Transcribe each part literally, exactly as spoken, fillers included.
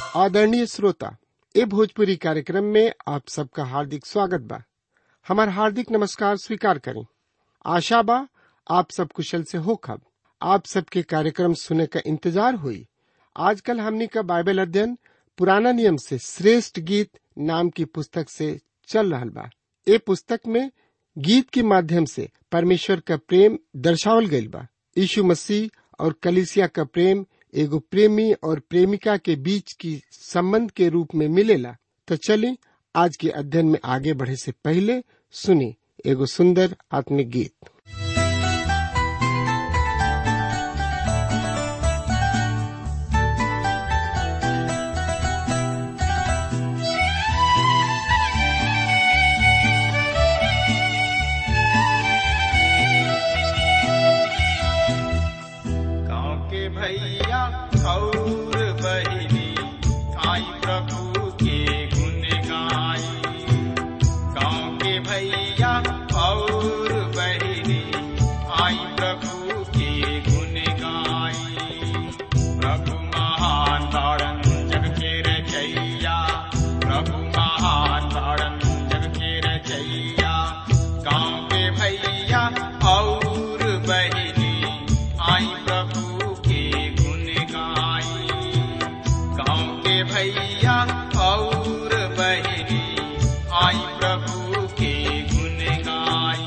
आदरणीय श्रोता, ए भोजपुरी कार्यक्रम में आप सबका हार्दिक स्वागत बा। हमार हार्दिक नमस्कार स्वीकार करें। आशा बा आप सब कुशल से होखब। आप सबके कार्यक्रम सुने का इंतजार हुई। आजकल हमनी का बाइबल अध्ययन पुराना नियम से श्रेष्ठ गीत नाम की पुस्तक से चल रहल बा। ए पुस्तक में गीत के माध्यम से परमेश्वर का प्रेम दर्शावल गईल बा। यीशु मसीह और कलीसिया का प्रेम एगो प्रेमी और प्रेमिका के बीच की संबंध के रूप में मिलेला। तो चलिए आज के अध्ययन में आगे बढ़े से पहले सुनी एगो सुंदर आत्मिक गीत। भैया और बहिनी आई प्रभु के गुण गाई। गाँव के भैया और बहिनी आई प्रभु के गुण गाई। प्रभु महान तारण जग के रचैया, प्रभु महान तारण जग के रचैया। गाँव के भैया और बहिनी आई प्रभु भैया और बहिनी आई प्रभु के गुण गाई।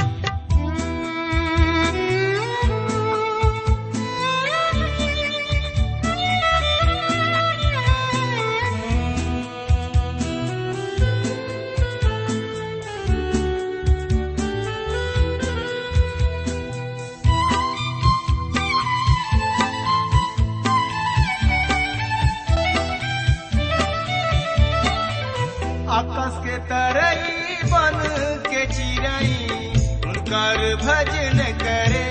आकाश के तरई बन के चिरई उनकर भजन करे।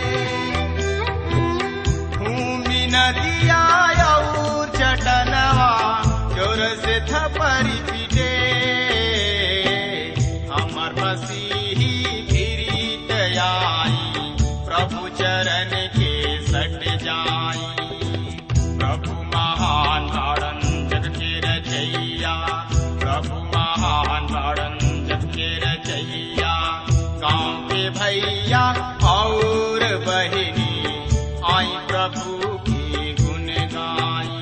भूमि नदिया और चटनवा जोर से थपरी पीटे। हमर मसीही फिरीत आई, प्रभु चरण के सट जाई। प्रभु महान तारण जग के रचैया, प्रभु महान तारण जग के रचैया। गाँव के भैया और बहिनी आई प्रभु की गुण गाई।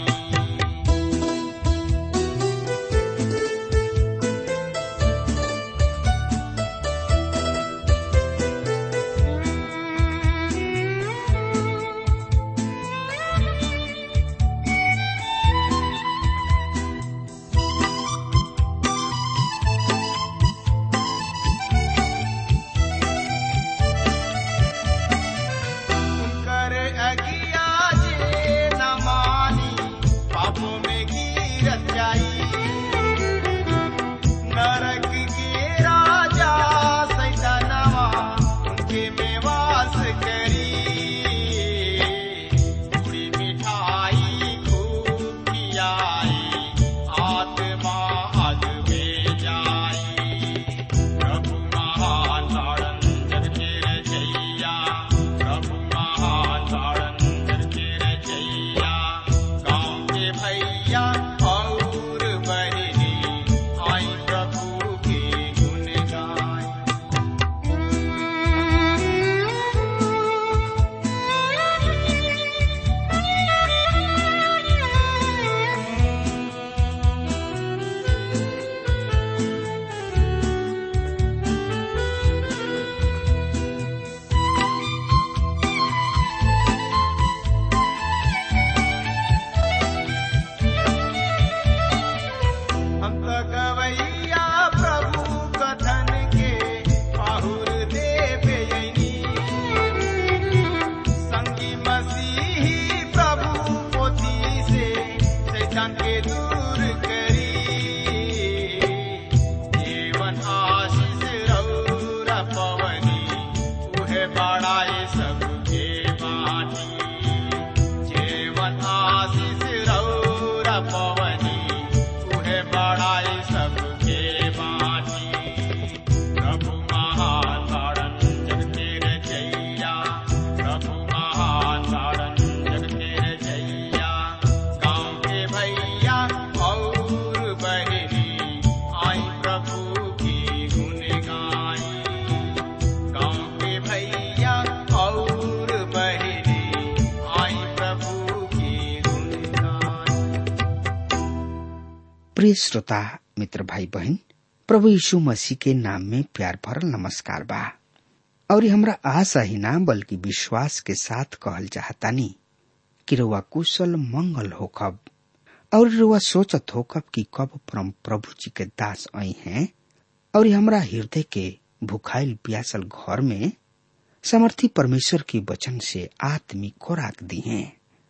प्रिय श्रोता मित्र भाई बहन, प्रभु यीशु मसीह के नाम में प्यार भरल नमस्कार बा। और हमरा आशा ही ना बल्कि विश्वास के साथ कहल चाहतानी कि रउआ कुशल मंगल होखब और रउआ सोचत होखब कि कब परम प्रभु जी के दास आई हैं और हमरा हृदय के भुखाइल प्यासल घर में समर्थी परमेश्वर के वचन से आत्मिक खुराक दी हैं।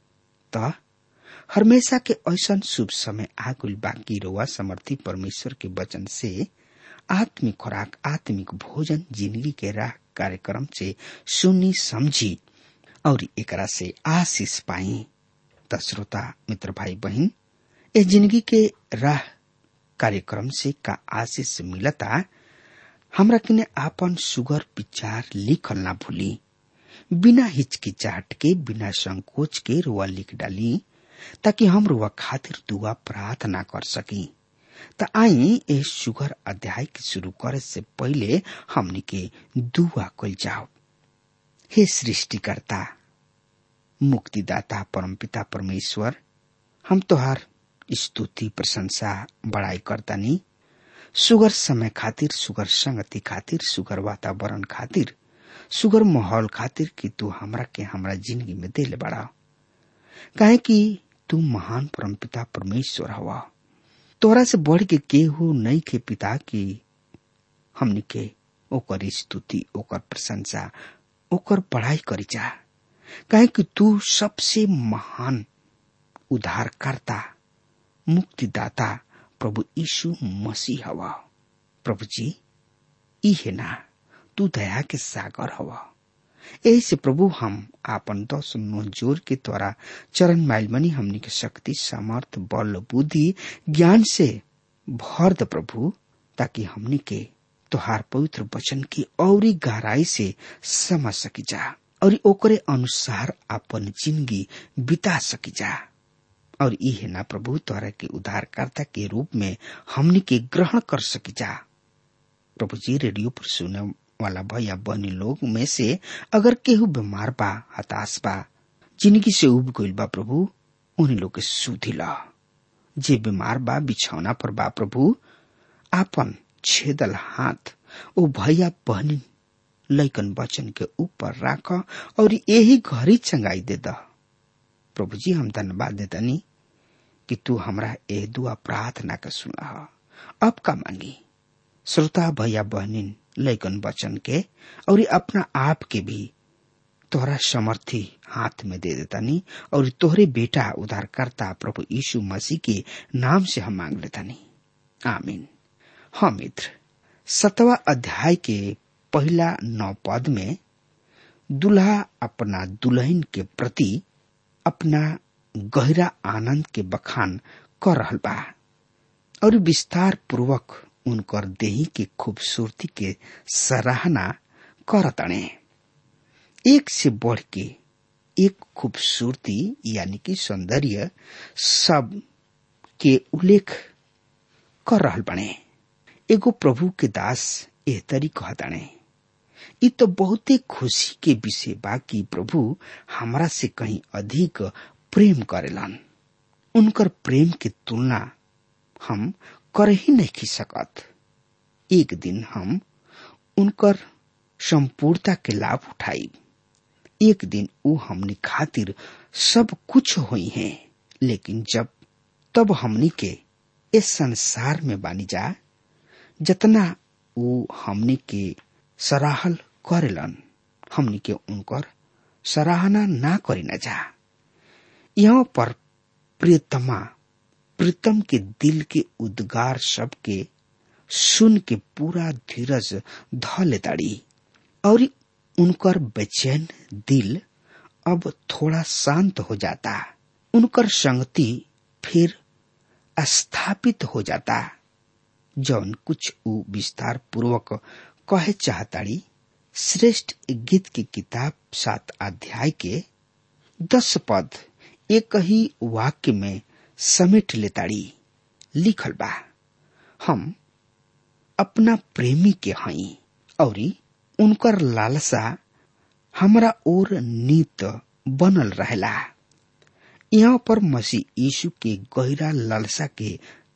त हमेशा के ऐसा शुभ समय आगुल बाकी रउआ समर्थी परमेश्वर के वचन से आत्मिक खुराक, आत्मिक भोजन, जिंदगी के राह कार्यक्रम से सुनी समझी और एकरा से आशीष पाई। त श्रोता मित्र भाई बहन, ए जिंदगी के राह कार्यक्रम से का आशीष मिलता, हमरा किने आपन सुगर विचार लिखल ना भूली। बिना हिचकिचाहट के, बिना संकोच के रुआ लिख डाली ताकि हम रुआ खातिर दुआ प्रार्थना कर सकी। त आई ए सुगर अध्याय के शुरू करे से पहले हमनी के दुआ कइल जाओ। हे सृष्टिकर्ता, मुक्तिदाता, परमपिता परमेश्वर, हम तोहार स्तुति, प्रशंसा, बड़ाई करतानी सुगर समय खातिर, सुगर संगति खातिर, सुगर वातावरण खातिर, सुगर माहौल खातिर कि तू हमरा के हमरा जिंदगी में देले बड़ा। काहे कि तू महान परमपिता परमेश्वर हवा। तोरा से बढ़ के केहू नहीं के पिता की हमनी के ओकर स्तुति, ओकर प्रशंसा, ओकर पढ़ाई करी जा। काहे कि तू सबसे महान उद्धारकर्ता, मुक्तिदाता प्रभु यीशु मसीह हवा। प्रभु जी, ई है ना तू दया के सागर हवा। यही से प्रभु हम आपन दस नो जोर के द्वारा चरण माइलमनी हमनी के शक्ति, सामर्थ, बल, बुद्धि, ज्ञान से भर द प्रभु, ताकि हमनी के तोहार पवित्र वचन की औरी गहराई से समझ सकी जा और ओकरे अनुसार अपन जिंदगी बिता सकी जा। और ई है ना प्रभु, तोहरा के उद्धारकर्ता के रूप में हमनी के ग्रहण कर सकी जा। प्रभु जी, रेडियो पर सुने वाला भैया बहनी लोग में से अगर केहू बीमार बा, हताश बा, जिंदगी से उब गइल बा, प्रभु उन्हीं लोग के सुधी ला। जे बीमार बा, बिछौना पर बा, प्रभु आपन छेदल हाथ ओ भैया बहनी लइकन बचन के ऊपर राख और यही घरी चंगाई दे दा। प्रभु जी, हम धन्यवाद देतानी कि तू हमरा एह दुआ प्रार्थना का सुना। अब का मांगी श्रोता भैया बहनी लइकन बचन के और अपना आप के भी तोहरा समर्थी हाथ में दे देतानी और तोहरे बेटा उद्धारकर्ता प्रभु यीशु मसीह के नाम से हम मांग लेतानी, आमीन। हाँ मित्र, सतवा अध्याय के पहला नौ पद में दुल्हा अपना दुल्हन के प्रति अपना गहरा आनंद के बखान कर रहल बा और विस्तार पूर्वक उनकर देही के खूबसूरती के सराहना करतने। एक से बढ़ के एक खूबसूरती यानी कि सौंदर्य सब के उल्लेख कर रहल बने। एगो प्रभु के दास एह तरी कहताने, इ तो बहुते खुशी के विषय बा कि प्रभु हमरा से कहीं अधिक प्रेम करेलन। उनकर प्रेम की तुलना हम कर ही नहीं सकत। एक दिन हम उनकर संपूर्णता के लाभ उठाई। एक दिन वो हमनी खातिर सब कुछ हुई हैं, लेकिन जब तब हमनी के इस संसार में बानी जा, जतना वो हमनी के सराहल करेलन, हमनी के उनकर सराहना ना करी न जा। यहाँ पर प्रियतमा प्रीतम के दिल के उद्गार सब के सुन के पूरा धीरज ध लेताड़ी और उनकर बेचैन दिल अब थोड़ा शांत हो जाता। उनकर संगति फिर स्थापित हो जाता। जौन कुछ उ विस्तार पूर्वक कहे चाहताड़ी, श्रेष्ठ गीत की किताब सात अध्याय के दस पद एक ही वाक्य में समेट लेताड़ी। लिखल बा, हम अपना प्रेमी के हई और उनकर लालसा हमरा ओर नीत बनल रहेला। यहाँ पर मसीह यीशु के गहरा लालसा के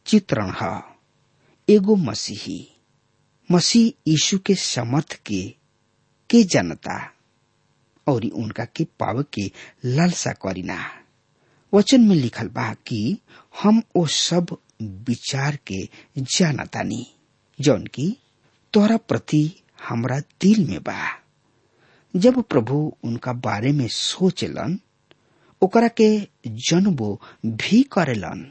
चित्रण है। एगो मसीही मसीह यीशु के समर्थ के के जनता और उनका के पाव के लालसा करीना। वचन में लिखल बा कि हम ओ सब विचार के जानतानी जौन की तोरा प्रति हमरा दिल में बा। जब प्रभु उनका बारे में सोचलन ओकरा के जनबो भी करेलन।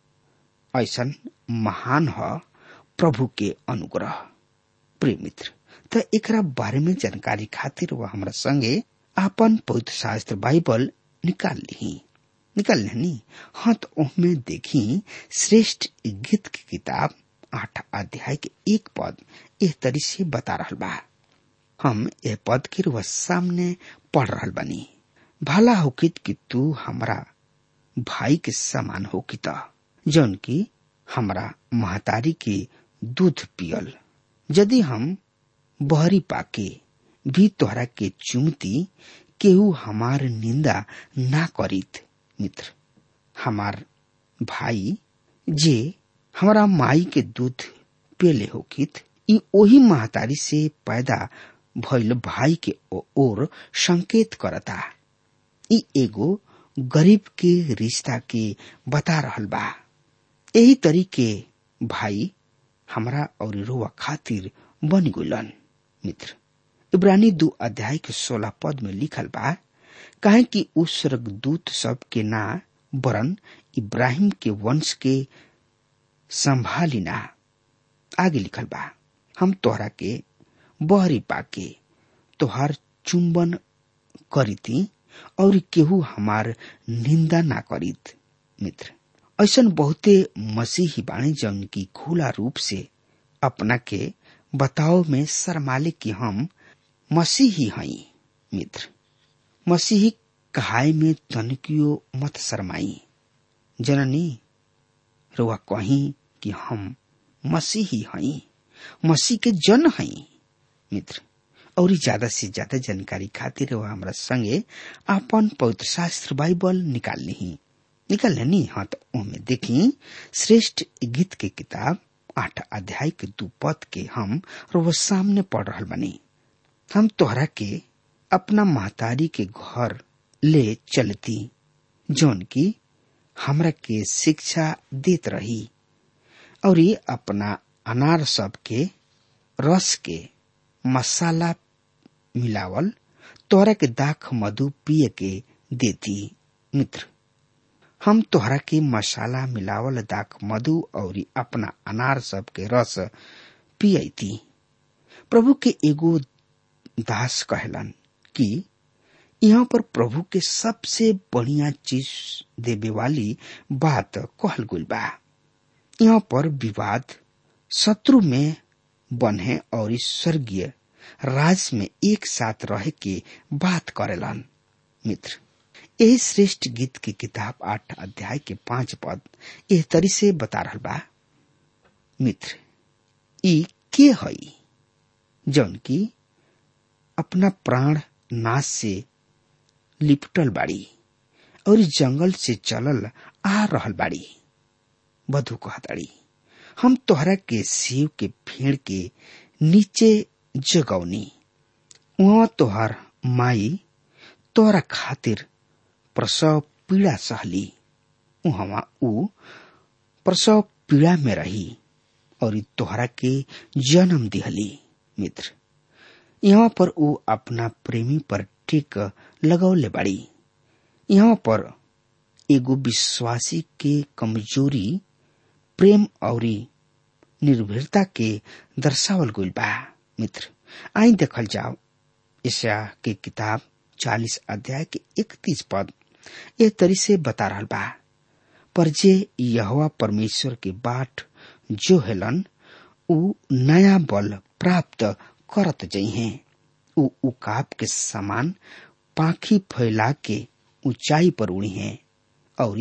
ऐसन महान है प्रभु के अनुग्रह। प्रिय मित्र, तो एकरा बारे में जानकारी खातिर वह हमरा संगे आपन पवित्र शास्त्र बाइबल निकाल ली निकाल लेनी। हाँ, तो उसमें देखी श्रेष्ठ गीत की किताब आठ अध्याय के एक पद एक तरी से बता रहल बा। हम यह पद के वह सामने पढ़ रहल बनी। भला होकित कि तू हमरा भाई के समान होकित जौन की हमरा महतारी के दूध पियल। यदि हम बहरी पाके भी तोहरा के चुमती केहू हमार निंदा ना करीत। मित्र, हमार भाई जे हमारा माई के दूध पेले होकित ई ओही महतारी से पैदा भइल भाई के ओर संकेत करता। ई एगो गरीब के रिश्ता के बता रहल बा। यही तरीके भाई हमरा और रोवा खातिर बन गुलन। मित्र, इब्रानी दो अध्याय के सोलह पद में लिखल बा, काहे कि उस स्वर्गदूत सब के ना वरन इब्राहिम के वंश के संभालिना। आगे लिखल बा, हम तोहरा के बहरी पाके तोहार चुंबन करीती और केहू हमार निंदा ना करीत। मित्र, ऐसन बहुते मसीही बाणी जौन की खुला रूप से अपना के बताओ में शर्माले कि हम मसीही हई। मित्र, मसीही कहाय में तनकियो मत शर्माई। जननी रुआ कहीं कि हम मसीही हई, मसीह के जन हई। मित्र, और ज्यादा से ज्यादा जानकारी खातिर वह हमरा संगे अपन पवित्र शास्त्र बाइबल निकाल ली निकाल लेनी। हाँ, तो उनमें देखी श्रेष्ठ गीत के किताब आठ अध्याय के दो पद के हम रोज सामने पढ़ रहल बनी। हम तोहरा के अपना महतारी के घर ले चलती जौन की हमरा के शिक्षा देत रही और ये अपना अनार सब के रस के मसाला मिलावल तोहरा के दाख मधु पिए के देती। मित्र, हम तोहरा के मसाला मिलावल दाख मधु और अपना अनार सब के रस पियती। प्रभु के एगो दास कहलन कि यहाँ पर प्रभु के सबसे बढ़िया चीज देवे वाली बात कहल गुल बा। यहाँ पर विवाद शत्रु में बने और स्वर्गीय राज में एक साथ रह के बात करेलन। मित्र, यही श्रेष्ठ गीत की किताब आठ अध्याय के पांच पद एह तरी से बता रहल बा। मित्र, ई के हई जौन की अपना प्राण नाश से लिपटल बाड़ी और जंगल से चलल आ रहल बाड़ी। बधु कहताड़ी, हम तोहरा के शिव के फेड़ के नीचे जगौनी, वहाँ तोहर माई तोहरा खातिर प्रसव पीड़ा सहली, वहाँ ऊ प्रसव पीड़ा में रही और तोहरा के जन्म दिहली। मित्र, यहाँ पर ऊ अपना प्रेमी पर टिक लगौले बाड़ी। यहाँ पर एगो विश्वासी के कमजोरी प्रेम और निर्भरता के दर्शावल गइल बा। मित्र, आई देखल जाओ यशायाह के किताब चालीस अध्याय के इकतीस पद ए तरी से बता रहल बा, पर जे यहोवा परमेश्वर के बाट जो हेलन ऊ नया बल प्राप्त करत जइहे। ऊ उकाब के समान पाखी फैला के ऊंचाई पर उड़ी हैं और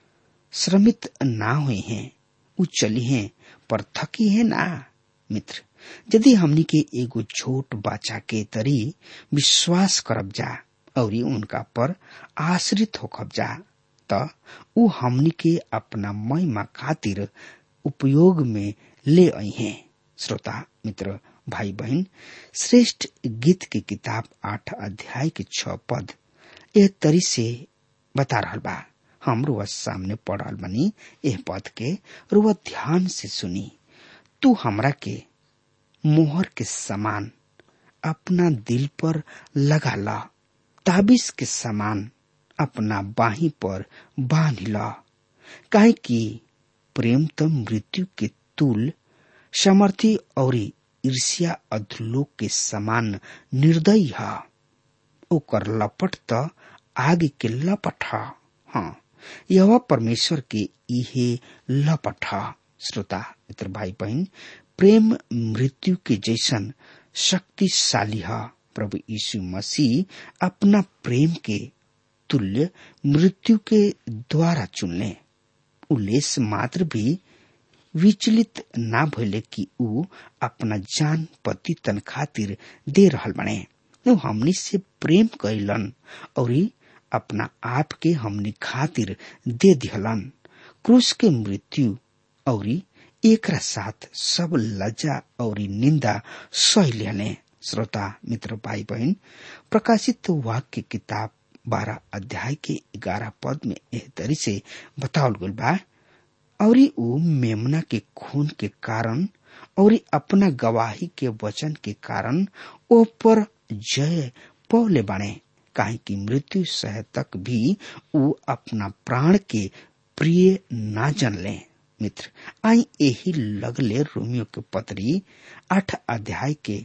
श्रमित ना हुए हैं। ऊ चली हैं पर थकी है ना। मित्र, यदि हमनी के एगो छोट बच्चा के तरी विश्वास करब जा और उनका पर आश्रित होखब जा त ऊ हमनी के अपना महिमा खातिर उपयोग में ले आई हैं। श्रोता मित्र भाई बहन, श्रेष्ठ गीत की किताब आठ अध्याय के छह पद एह तरी से बता रहल बा। हम रुआ सामने पढ़ रहल बनी एह पद के, रुआ ध्यान से सुनी। तू हमरा के मोहर के समान अपना दिल पर लगा ला, ताबिज के समान अपना बाही पर बांध ला। काहे कि प्रेम तो मृत्यु के तुल समर्थी और ईर्ष्या अधलोक के समान निर्दयी है। ओकर लपट त आगे के लपट है। हाँ, यह परमेश्वर के इहे लपट है। श्रोता मित्र भाई बहन, प्रेम मृत्यु के जैसन शक्तिशाली है। प्रभु यीशु मसीह अपना प्रेम के तुल्य मृत्यु के द्वारा चुनले। उल्लेस मात्र भी विचलित ना भइले कि ऊ अपना जान पति तन खातिर दे रहल बने। ऊ हमनी से प्रेम कइलन और अपना आप के हमनी खातिर दे दिहलन। क्रूस के मृत्यु और एकरा साथ सब लज्जा और निंदा सह लेने। श्रोता मित्र भाई बहन, प्रकाशित वाक्य किताब बारह अध्याय के ग्यारह पद में एह तरी से बतावल गइल बा। और ऊ मेमना के खून के कारण और अपना गवाही के वचन के कारण ओ पर जय पौले बने। काहे कि मृत्यु सह तक भी ऊ अपना प्राण के प्रिय ना जनले। मित्र आई यही लगले रोमियो के पत्री आठ अध्याय के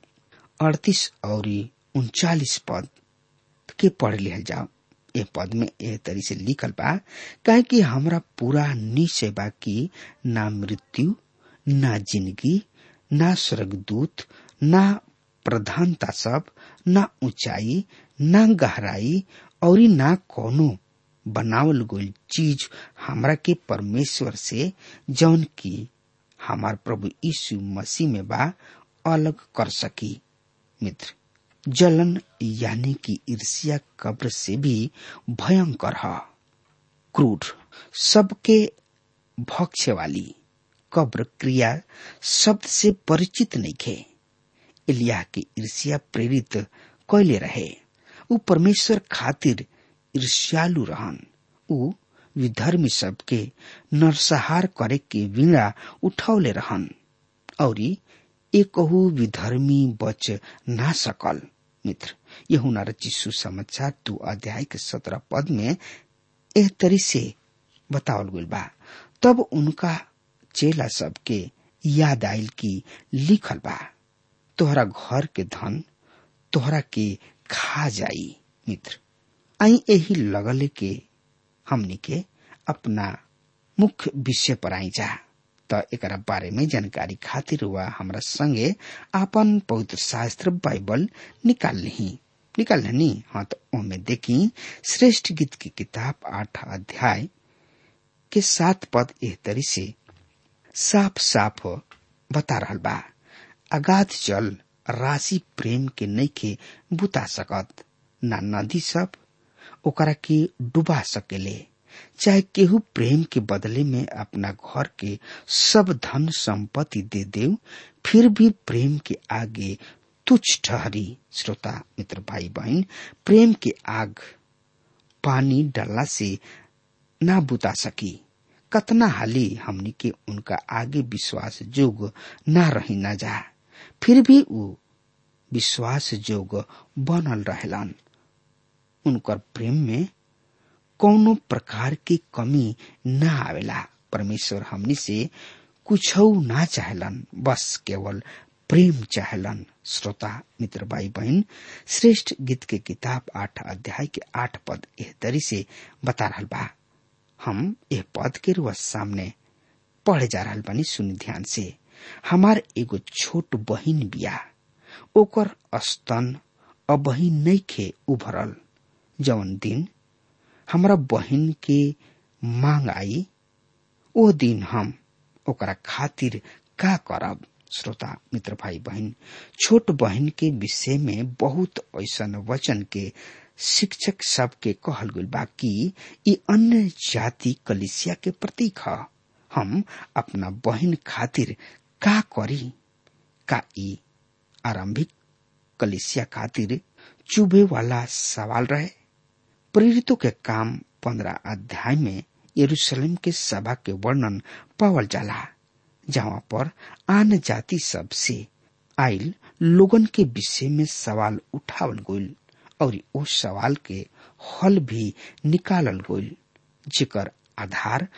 अड़तीस और उनचालीस पद के पढ़ लिया जाओ। ए पद में ए तरी से लिखल बा, काहे कि हमरा पूरा निश्चय बा कि ना मृत्यु, ना जिंदगी, ना स्वर्गदूत, ना प्रधानता सब, ना ऊंचाई, ना गहराई और ना कोनो बनावल गइल चीज हमरा के परमेश्वर से जौन की हमार प्रभु यीशु मसीह में बा अलग कर सकी। मित्र, जलन यानी कि ईर्ष्या कब्र से भी भयंकर है। क्रूर सबके भक्षे वाली कब्र क्रिया शब्द से परिचित नहीं थे। इलिया की ईर्ष्या प्रेरित कैले रहे। ऊ परमेश्वर खातिर ईर्ष्यालु रहन। ऊ विधर्मी सबके नरसंहार करे के वीणा उठौले रहन और एकहु विधर्मी बच ना सकल। मित्र, यूहन्ना रचित सुसमाचार दो अध्याय के सत्रह पद में एह तरी से बतावल गइल बा। तब उनका चेला सबके याद आइल की लिखल बा, तोहरा घर के धन तोहरा के खा जाई। मित्र, आई यही लगले के हमनी के अपना मुख्य विषय पर आई जा। त एकरा बारे में जानकारी खातिर हुआ हमरा संगे आपन पवित्र शास्त्र बाइबल निकाल ली निकाल ली हाँ, तो ओमे देखी श्रेष्ठ गीत की किताब आठ अध्याय के सात पद एह तरी से साफ साफ बता रहल बा। अगाध जल राशि प्रेम के नइखे बुता सकत, ना नदी सब ओकरा के डुबा सकेले। चाहे केहू प्रेम के बदले में अपना घर के सब धन संपत्ति दे दे, फिर भी प्रेम के आगे तुच्छ ठहरी। श्रोता मित्र भाई बहन, प्रेम के आग पानी डालना से ना बुता सकी। कतना हाली हमनी के उनका आगे विश्वास जोग ना रही ना जा, फिर भी वो विश्वास जोग बनल रहेलन। उनकर प्रेम में कौनो प्रकार की कमी ना आवेला। परमेश्वर हमनी से कुछ ना चाहलन, बस केवल प्रेम चाहलन। श्रोता मित्र भाई बहन, श्रेष्ठ गीत के किताब आठ अध्याय के आठ पद एह तरी से बता रहल बा। हम एह पद के रुआ सामने पढ़े जा रहल बानी, सुनी ध्यान से। हमार एगो छोट बहिन बिया, ओकर स्तन अबही नइखे उभरल। जौन दिन हमरा बहिन के मांग आई, ओ दिन हम ओकरा खातिर का करब। श्रोता मित्र भाई बहन, छोट बहन के विषय में बहुत ऐसन वचन के शिक्षक सब के कहल गइल बा कि ई अन्य जाति कलिसिया के प्रतीक ह। हम अपना बहन खातिर का करी? का ई आरंभिक कलिसिया खातिर चुभे वाला सवाल रहे? प्रेरितों के काम पंद्रह अध्याय में यरूशलेम के सभा के वर्णन पावल जाला, जहाँ पर आन जाति सब से आइल लोगन के विषय में सवाल उठावल गइल और ओ सवाल के हल भी निकालल गइल, जेकर आधार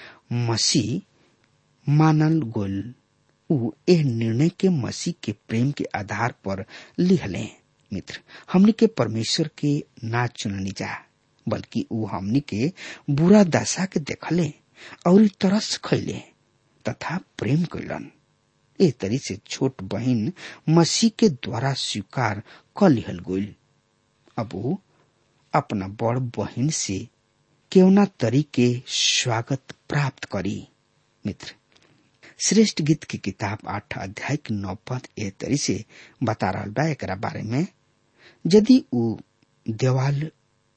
मसीह मानल गइल। उ एह निर्णय के मसीह के प्रेम के आधार पर लिहले। मित्र, हमनी के परमेश्वर के ना चुननी जा, बल्कि उ हमनी के बुरा दशा के देखले और तरस खैले तथा प्रेम कैलन। ए तरी से छोट बहन मसीह के द्वारा स्वीकार कर लिहल गइल। अब उ अपना बड़ बहन से केवना तरीके स्वागत प्राप्त करी। मित्र, श्रेष्ठ गीत की किताब आठ अध्याय के नौ पद ए तरी से बता रहा बा एकरा बारे में, यदि उ देवाल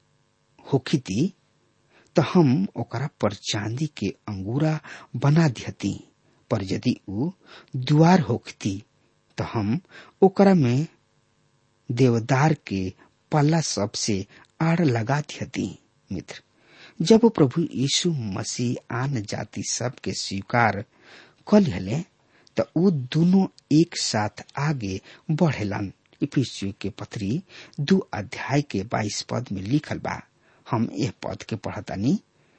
होखिती तो हम ओकरा पर चांदी के अंगूरा बना दिहती, पर यदि उ द्वार होखती तो हम ओकरा में देवदार के पल्ला सब से आड़ लगा दिहती। मित्र, जब प्रभु यीशु मसीह आन जाति सब के स्वीकार कर लिहले तो उ दोनों एक साथ आगे बढ़ेलन। इफिसियों के पत्री दो अध्याय के बाईस पद में लिखल बा, हम यह पद के पढ़तानी,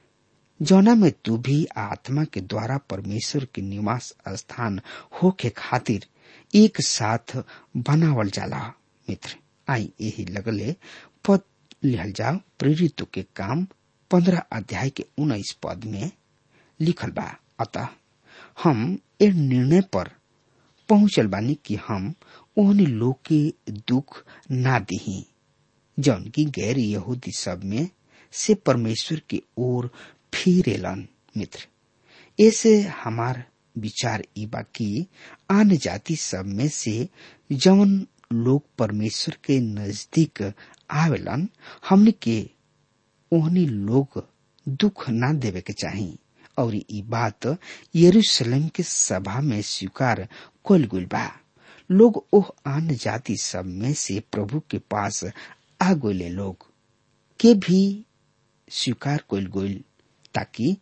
जौना में तू भी आत्मा के द्वारा परमेश्वर के निवास स्थान होके खातिर एक साथ बनावल जाला। मित्र, आई यही लगले पद लिहल जाओ। प्रेरितों के काम पंद्रह अध्याय के उन्नीस पद में लिखल बा, अतः हम ए निर्णय पर पहुंचल बानी कि हम ओहनी लोग के दुख ना दिही जौन की गैर यहूदी सब में से परमेश्वर की ओर फिरेलन। मित्र, ऐसे हमार विचार ई बा कि आन जाति सब में से जौन लोग परमेश्वर के नजदीक आवेलन, हमने के ओहनी लोग दुख ना देवे के चाही और ई बात यरूशलेम के सभा में स्वीकार कइल गइल बा। लोग ओह आन जाति सब में से प्रभु के पास आ गइले लोग के भी स्वीकार कइल गइल, ताकि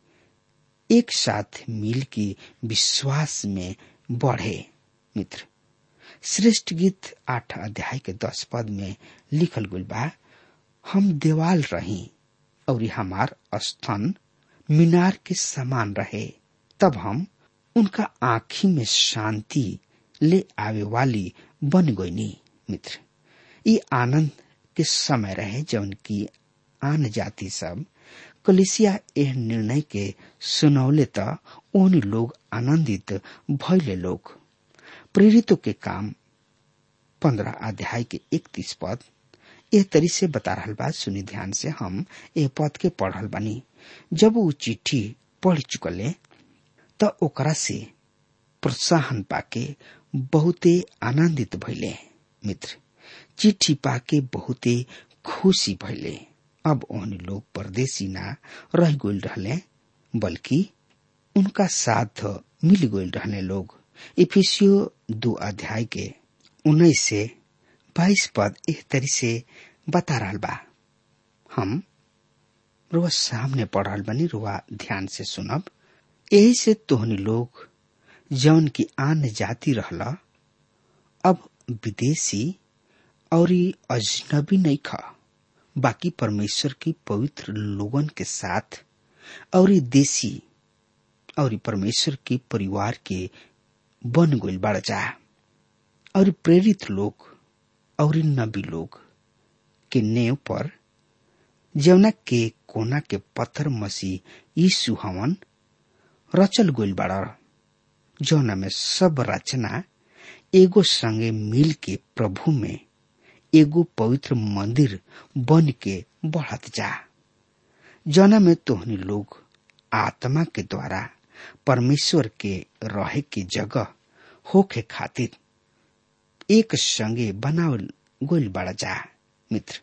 एक साथ मिल के विश्वास में बढ़े। मित्र, श्रेष्ठ गीत आठ अध्याय के दस पद में लिखल गइल बा, हम देवाल रही और हमार स्तन मीनार के समान रहे, तब हम उनका आँखी में शांति ले आवे वाली बन गईनी। मित्र, ये आनंद के समय रहे जौन की आन जाति सब कलिसिया एह निर्णय के सुनौले त उन लोग आनंदित भइले लोग। प्रेरितों के काम पंद्रह अध्याय के इकतीस पद एह तरी से बता रहल बा, सुनी ध्यान से, हम एह पद के पढ़ल बानी। जब वो चिट्ठी पढ़ चुकले त ओकरा से प्रोत्साहन पाके बहुते आनंदित भइले। मित्र, चिट्ठी पाके बहुते खुशी भइले। अब उन लोग परदेसी ना रह गइल रहले, बल्कि उनका साथ मिल गइल रहले लोग। इफिसियो दो अध्याय के उन्नीस से बाईस पद इस तरी से बता रहल बा, हम रुआ सामने पढ़ल बनी, रुआ ध्यान से सुनब। यही से तोहनी लोग जौन की आन जाति रहला, अब विदेशी और अजनबी नहीं खा, बाकी परमेश्वर की पवित्र लोगन के साथ और देसी और परमेश्वर के परिवार के बन गइल बाड़ जा। और प्रेरित लोग और नबी लोग के नेव पर जौना के कोना के पत्थर मसीह यीशु हवन रचल गइल बाड़, जौना में सब रचना एगो संगे मिल के प्रभु में एगो पवित्र मंदिर बन के बढ़त जा, जौना में तोहनी लोग आत्मा के द्वारा परमेश्वर के रहे के जगह होके खातिर एक संगे बनावल गइल बाड़ा जा। मित्र,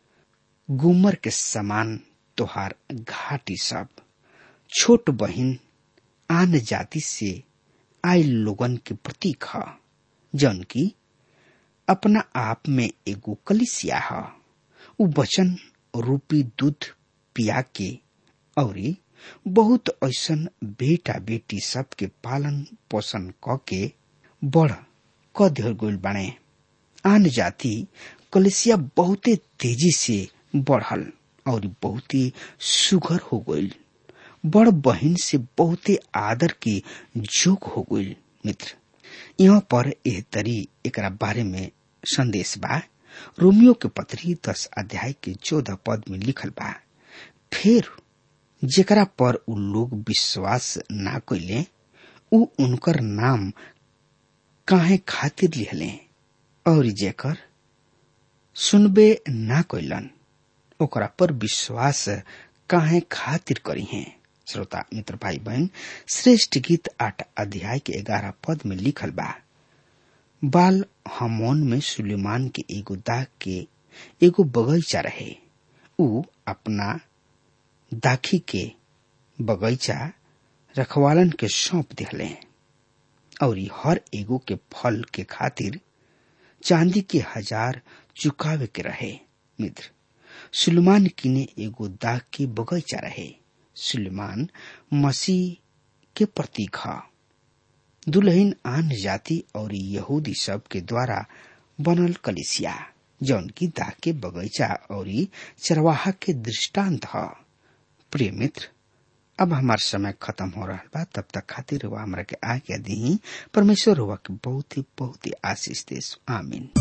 गुमर के समान तोहार घाटी सब छोट बहिन आन जाति से आए लोगन के प्रतीक ह, जौन की अपना आप में एगो कलिसिया ह। उ वचन रूपी दूध पिया के और बहुत ऐसन बेटा बेटी सब के पालन पोषण क के बड़ क दिहल गइल बाणे। आन जाति कलिसिया बहुते तेजी से बढ़ल और बहुते सुघर हो गइल, बड़ बहन से बहुते आदर के जोग हो गइल। मित्र, यहाँ पर एह तरी एकरा बारे में संदेश बा। रोमियो के पत्री दस अध्याय के चौदह पद में लिखल बा, फिर जेकरा पर उ लोग विश्वास ना कइले उ उनकर नाम काहे खातिर लिहले, और जेकर सुनबे ना कइलन ओकरा पर विश्वास काहे खातिर करी हैं। श्रोता मित्र भाई बहन, श्रेष्ठ गीत आठ अध्याय के ग्यारह पद में लिखल बा, बाल हमोन में सुलेमान के एगो दाख के एगो बगीचा रहे। उ अपना दाखी के बगीचा रखवालन के सौंप दिहले और हर एगो के फल के खातिर चांदी के हजार चुकावे के रहे। मित्र, सुलेमान किने एगो दाख के बगीचा रहे। सुलेमान मसीह के प्रतीक ह। दुल्हन आन जाति और यहूदी सब के द्वारा बनल कलिसिया, जौन की दाख के बगीचा और चरवाहा के दृष्टांत ह। प्रिय मित्र, अब हमार समय खत्म हो रहा बा, तब तक खातिर हुआ हमरा के आज्ञा दी। परमेश्वर हुआ के बहुत ही बहुत ही आशीष देस। आमीन।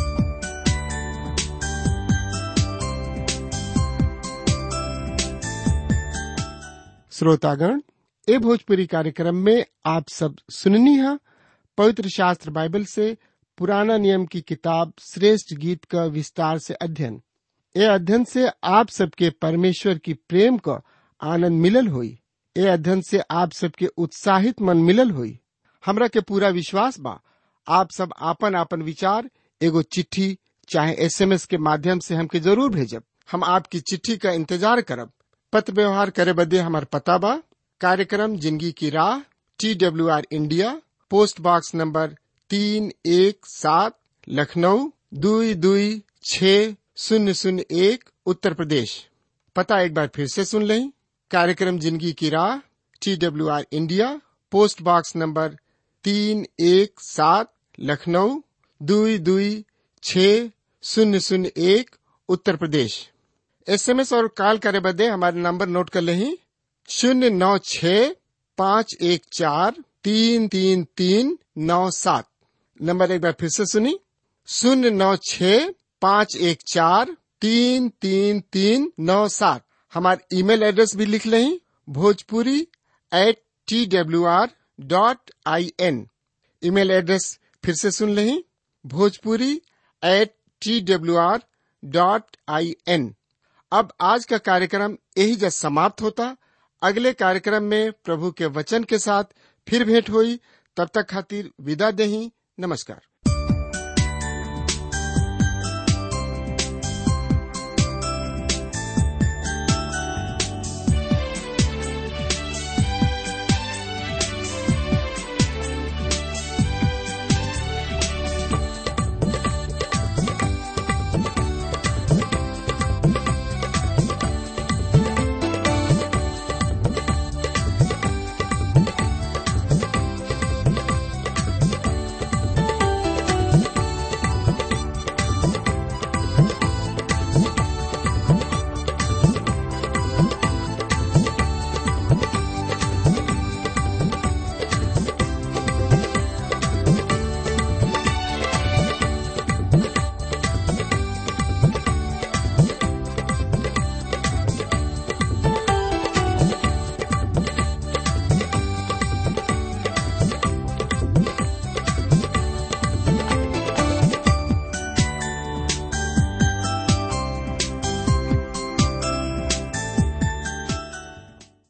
श्रोतागण, ए भोजपुरी कार्यक्रम में आप सब सुननी है पवित्र शास्त्र बाइबल से पुराना नियम की किताब श्रेष्ठ गीत का विस्तार से अध्ययन। ए अध्ययन से आप सबके परमेश्वर की प्रेम का आनंद मिलल हुई। ए अध्ययन से आप सबके उत्साहित मन मिलल हुई। हमरा के पूरा विश्वास बा आप सब आपन आपन विचार एगो चिट्ठी चाहे एसएमएस के माध्यम से हमके जरूर भेजब। हम आपकी चिट्ठी का इंतजार करब। पत्र व्यवहार करे बदे हमार पता बा, कार्यक्रम जिंदगी की राह, T W R India, post box number तीन एक सात, लखनऊ दुई दुई छः शून्य शून्य एक, उत्तर प्रदेश। पता एक बार फिर से सुन लें, कार्यक्रम जिंदगी की राह, T W R India, post box number तीन एक सात, लखनऊ दुई दुई छः शून्य शून्य एक, उत्तर प्रदेश। एसएमएस और कॉल करे बदे हमारे नंबर नोट कर लें, शून्य नौ छः पाँच एक चार तीन तीन तीन नौ सात। नंबर एक बार फिर से सुनी, शून्य नौ छः पाँच एक चार तीन तीन तीन नौ सात। हमारे ईमेल एड्रेस भी लिख लें, Bhojpuri at T W R dot I N. Email address फिर से सुन लें, Bhojpuri at T W R dot I N. अब आज का कार्यक्रम यही जब समाप्त होता। अगले कार्यक्रम में प्रभु के वचन के साथ फिर भेंट हुई। तब तक खातिर विदा देही। नमस्कार।